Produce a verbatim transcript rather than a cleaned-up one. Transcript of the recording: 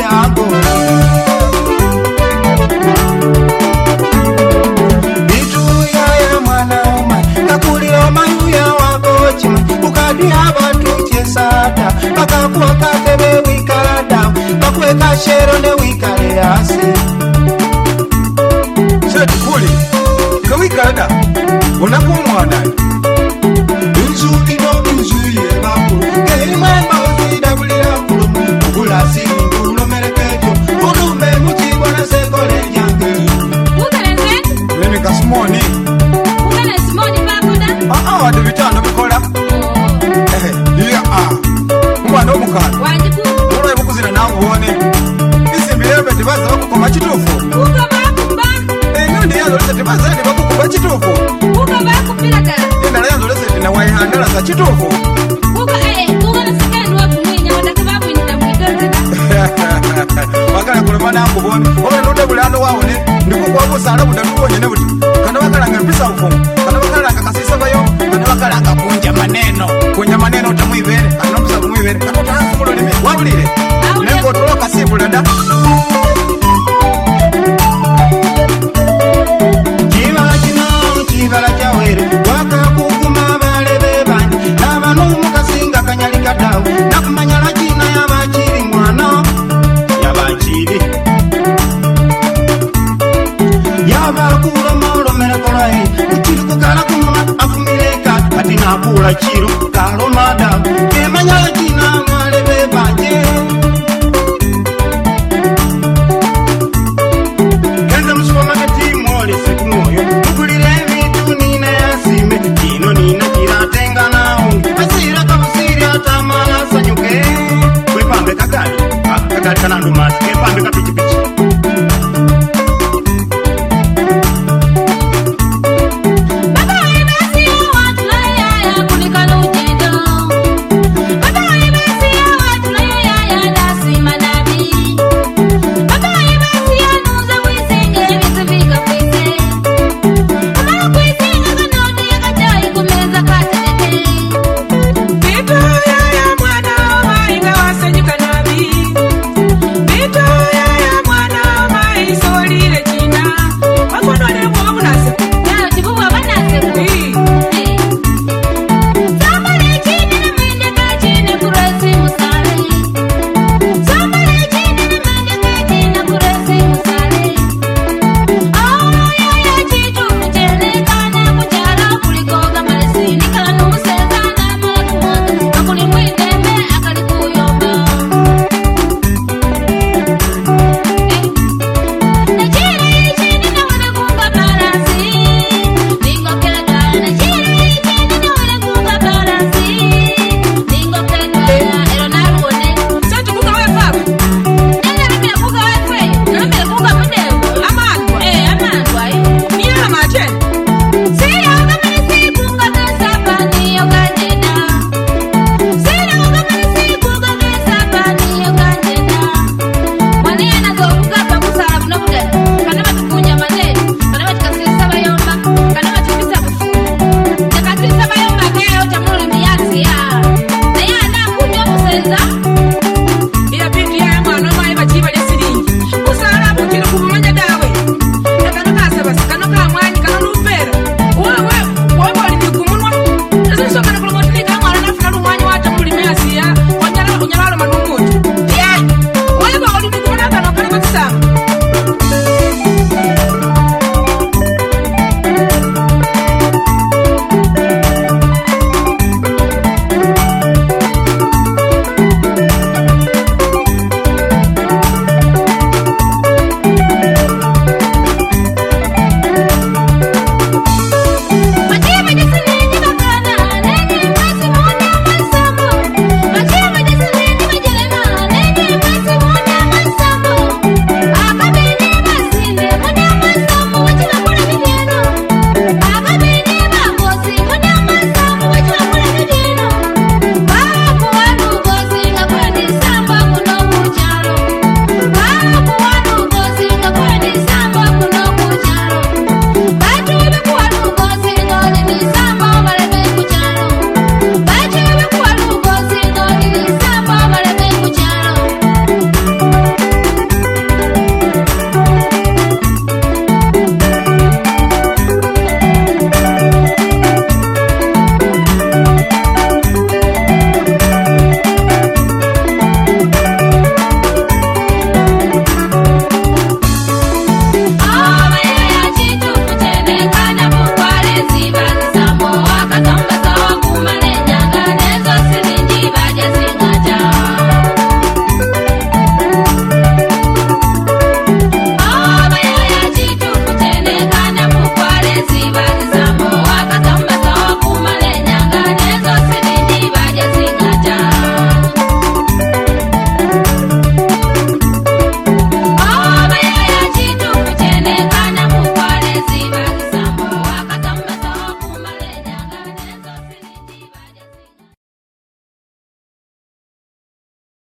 yako bitu ya mwanaume kakulio mayu ya wako chima ukadi abantu chesata bakakuwa katebe wikalada bakweka shero ne wikale asi Seti kuli kawikalada unakumwana inzu ino inzu ye baku kei mwemba uzida bulira kulumu ugula singi ulomerekejo ulume mchibona sekole jange Nini kasimoni Aa wadu vitano bikola Ehe, iya aa Umwana omukana Mula ibukuzina nangu uone Isi mbirebe tibaza wakukoma chitufu Enyundi yanzo lese tibaza ni wakukoma chitufu Ina yanzo lese tina waihandala za chitufu Wakala kulemana yangu uone Owe nude bulano waone Ndiku kwa kusala budanuwa njene buti Kana wakala ngepisa ufumu Kana wakala ngakasisa bayo Kana wakala ngakunja maneno Kunja maneno utamuibere Kana msa kumuibere Kana utahansi mulo limi Wabulile Nengo tuloka sifu lada Chivala chino chivala chawere Waka kukuma vale bebani Nava numu kasinga kanyalika dawu Nakumanyala china yabachiri mwana Yabachiri Yabakula molo merekolai Uchiri kukala kumuna afumileka Ati nakula chiru kalo madawu Kemanyala china mwale bebaje Kenza msupamakati mwole seku moyo Mugulire vitu nina yasime Kino nina kiratenga na ungi Asira kabusiri atamala sanyuke Kwepambe kakali Kakali kanandu masi Kwepambe kapichi pichi